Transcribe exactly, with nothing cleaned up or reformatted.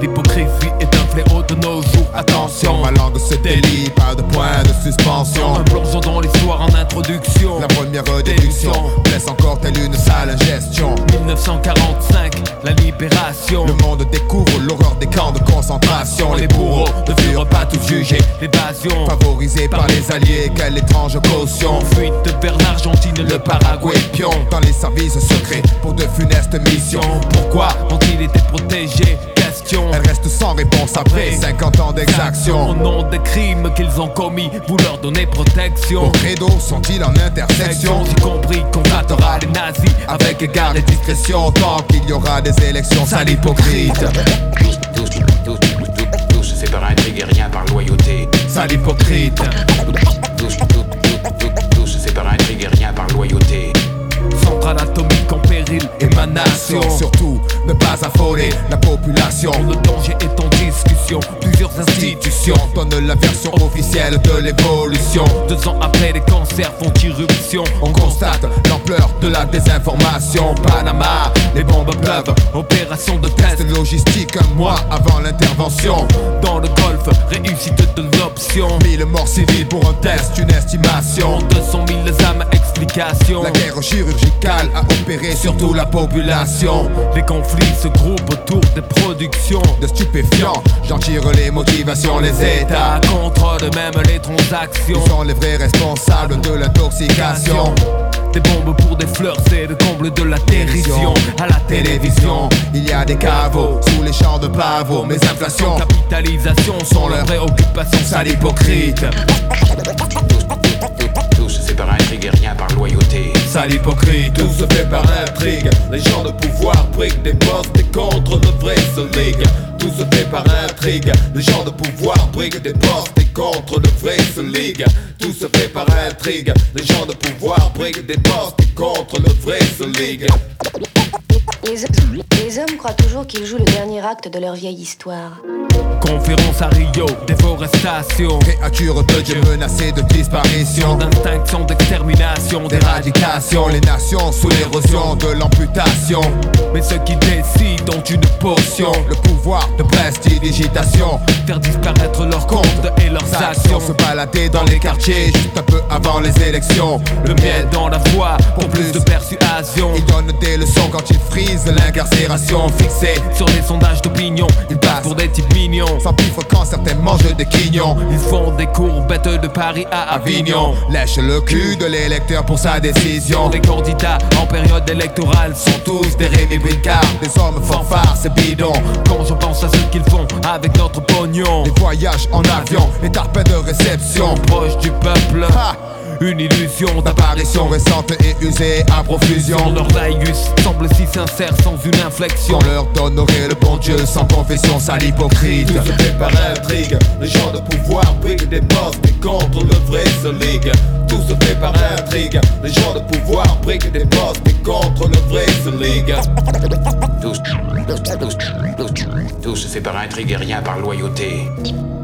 L'hypocrisie est un fléau de nos jours. Attention, ma langue se délie, pas de point de suspension. Un plongeon dans l'histoire en introduction. La première déduction blesse encore telle une sale ingestion. dix-neuf cent quarante-cinq, la libération. Le monde découvre l'horreur des camps de concentration. Les bourreaux ne furent pas tous jugés. L'évasion favorisée par les alliés, quelle étrange caution. Fuite vers l'Argentine, le Paraguay. Pion dans les services secrets pour de funestes missions. Pourquoi ont-ils été protégés? Question. Elle reste sans réponse après cinquante ans d'exaction. Au nom des crimes qu'ils ont commis, vous leur donnez protection. Vos credos sont-ils en intersection? J'ai compris qu'on battera les nazis avec égard et discrétion tant qu'il y aura des élections. Sale hypocrite. Tous, tous, tous, tous, tous, c'est par intrigue et rien par loyauté. Sale hypocrite. Tous, tous, tous, tous, tous, c'est par intrigue et rien par loyauté. Centrale atomique en péril, émanation. Surtout, ne pas affoler la population. Le danger est en discussion. Plusieurs institutions donnent la version officielle de l'évolution. Deux ans après, les cancers font irruption. On constate l'ampleur de la désinformation. Panama, les bombes pleuvent. Opération de test logistique un mois avant l'intervention. Dans le golfe, réussite de l'option. Mille morts civiles pour un test, une estimation. deux cent mille âmes, explication. La guerre chirurgicale a opéré sur toute la population. Les conflits se groupent autour des productions de stupéfiants. J'en tire les motivations, les états contrôlent même les transactions. Ils sont les vrais responsables de l'intoxication. Des bombes pour des fleurs, c'est le comble de la dérision. À la télévision, il y a des caveaux sous les champs de pavots. Mais inflation, capitalisation sont leurs préoccupations. Sale hypocrite. Tous, c'est par intrigue et rien par loyauté. Sale hypocrite. Tout se fait par intrigue. Les gens de pouvoir briguent des postes et contre le vrai se ligue. Tout se fait par intrigue. Les gens de pouvoir briguent des postes et contre le vrai se ligue. Tout se fait par intrigue. Les gens de pouvoir briguent des postes et contre le vrai se ligue. Les hommes, les hommes croient toujours qu'ils jouent le dernier acte de leur vieille histoire. Conférence à Rio, déforestation. Créatures de Dieu menacées de disparition. D'instinction, d'extermination, d'éradication. Les nations sous l'érosion de l'amputation. Mais ceux qui décident ont une potion. Le pouvoir de prestidigitation. Faire disparaître leurs comptes et leurs actions. Se balader dans les quartiers juste un peu avant les élections. Le miel dans la voix pour plus de persuasion. Ils donnent des leçons quand ils frisent l'incarcération. Fixée sur les sondages d'opinion, ils passent pour des types mignons. Sans pifre quand certains mangent des quignons. Ils font des courbettes de Paris à Avignon. Lèche le cul de l'électeur pour sa décision. Les candidats en période électorale sont tous des Rémi Bricard. Des hommes fanfares, c'est bidon. Quand je pense à ce qu'ils font avec notre pognon. Les voyages en avion, les tarpins de réception. Proche du peuple, ha! Une illusion d'apparition récente et usée à profusion. Leur laïus semble si sincère sans une inflexion. On leur donnerait le bon Dieu sans confession, sale hypocrite. Tout se fait par intrigue. Les gens de pouvoir briguent des postes et contre le vrai se ligue. Tout se fait par intrigue. Les gens de pouvoir briguent des postes et contre le vrai se ligue. Tous, tous, tous, tous, tous, se fait par intrigue et rien par loyauté.